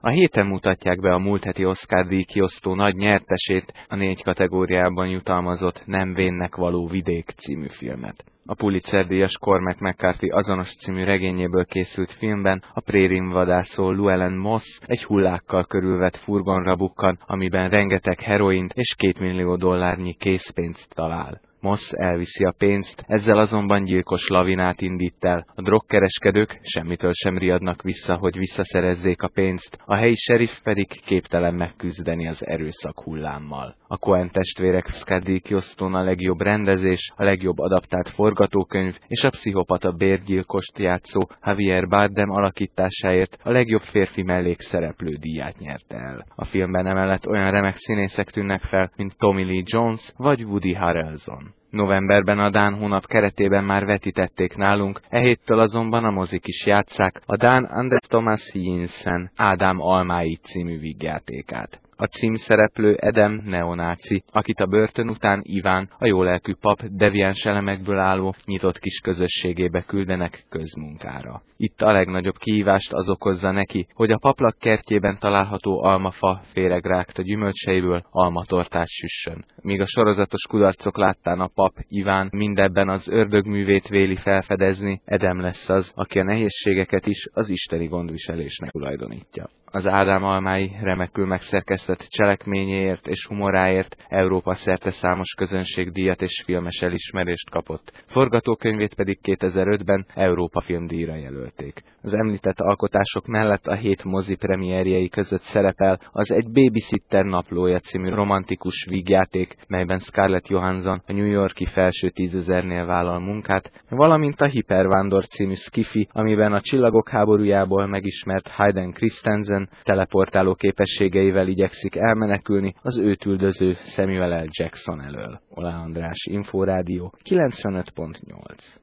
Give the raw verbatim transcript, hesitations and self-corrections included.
A héten mutatják be a múlt heti Oscar-díj kiosztó nagy nyertesét, a négy kategóriában jutalmazott Nem vénnek való vidék című filmet. A Pulitzer-díjas Cormac McCarthy azonos című regényéből készült filmben a prérin vadászó Llewellyn Moss egy hullákkal körülvett furgonra bukkan, amiben rengeteg heroint és két millió dollárnyi készpénzt talál. Moss elviszi a pénzt, ezzel azonban gyilkos lavinát indít el. A drogkereskedők semmitől sem riadnak vissza, hogy visszaszerezzék a pénzt, a helyi sheriff pedig képtelen megküzdeni az erőszak hullámmal. A Coen testvérek Oscar-díj kiosztón a legjobb rendezés, a legjobb adaptált forgatókönyv és a pszichopata bérgyilkost játszó Javier Bardem alakításáért a legjobb férfi mellékszereplő díját nyerte el. A filmben emellett olyan remek színészek tűnnek fel, mint Tommy Lee Jones vagy Woody Harrelson. Novemberben a Dán hónap keretében már vetítették nálunk, e héttől azonban a mozik is játsszák a Dán Anders Thomas Jensen Ádám almái című vígjátékát. A címszereplő Edem neonáci, akit a börtön után Iván, a jólelkű pap deviáns elemekből álló nyitott kis közösségébe küldenek közmunkára. Itt a legnagyobb kihívást az okozza neki, hogy a paplak kertjében található almafa féregrágta gyümölcseiből almatortát süssön. Míg a sorozatos kudarcok láttán a pap Iván mindebben az ördögművét véli felfedezni, Edem lesz az, aki a nehézségeket is az isteni gondviselésnek tulajdonítja. Az Ádám almái remekül megszerkesztett cselekményéért és humoráért Európa szerte számos közönségdíjat és filmes elismerést kapott. Forgatókönyvét pedig kétezer-ötben Európa filmdíjra jelölték. Az említett alkotások mellett a hét mozi premierjei között szerepel az Egy Babysitter naplója című romantikus vígjáték, melyben Scarlett Johansson a New York-i felső tízezernél vállal munkát, valamint a Hipervándor című skifi, amiben a Csillagok háborújából megismert Hayden Christensen teleportáló képességeivel igyekszik elmenekülni az őt üldöző Samuel L. Jackson elől. Oláh András, Inforádió, kilencvenöt pont nyolc.